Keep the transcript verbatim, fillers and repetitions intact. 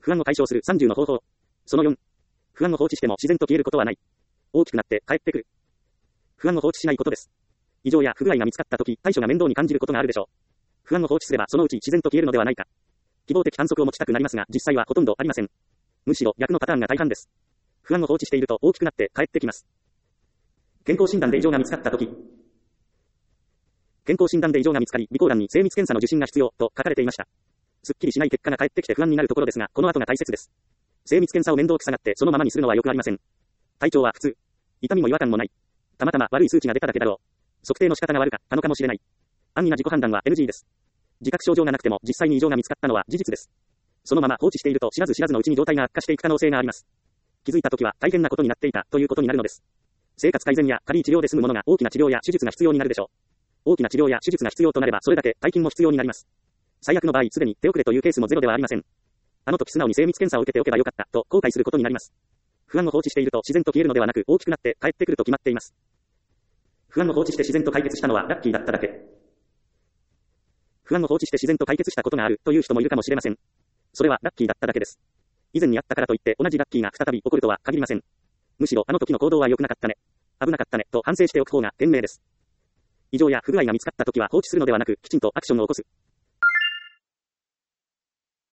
不安を解消するさんじゅうの方法。そのよん。不安を放置しても自然と消えることはない。大きくなって帰ってくる。不安を放置しないことです。異常や不具合が見つかったとき、対処が面倒に感じることがあるでしょう。不安を放置すればそのうち自然と消えるのではないか。希望的観測を持ちたくなりますが、実際はほとんどありません。むしろ逆のパターンが大半です。不安を放置していると大きくなって帰ってきます。健康診断で異常が見つかったとき。健康診断で異常が見つかり、備考欄に精密検査の受診が必要と書かれていました。すっきりしない結果が返ってきて不安になるところですが、この後が大切です。精密検査を面倒くさがってそのままにするのはよくありません。体調は普通。痛みも違和感もない。たまたま悪い数値が出ただけだろう。測定の仕方が悪かったのかもしれない。安易な自己判断は エヌジー です。自覚症状がなくても実際に異常が見つかったのは事実です。そのまま放置していると知らず知らずのうちに状態が悪化していく可能性があります。気づいたときは大変なことになっていたということになるのです。生活改善や軽い治療で済むものが大きな治療や手術が必要になるでしょう。大きな治療や手術が必要となればそれだけ大金も必要になります。最悪の場合すでに手遅れというケースもゼロではありません。あの時素直に精密検査を受けておけばよかったと後悔することになります。不安を放置していると自然と消えるのではなく大きくなって帰ってくると決まっています。不安を放置して自然と解決したのはラッキーだっただけ。不安を放置して自然と解決したことがあるという人もいるかもしれません。それはラッキーだっただけです。以前にあったからといって同じラッキーが再び起こるとは限りません。むしろあの時の行動は良くなかったね。危なかったねと反省しておく方が賢明です。異常や不具合が見つかった時は放置するのではなくきちんとアクションを起こす。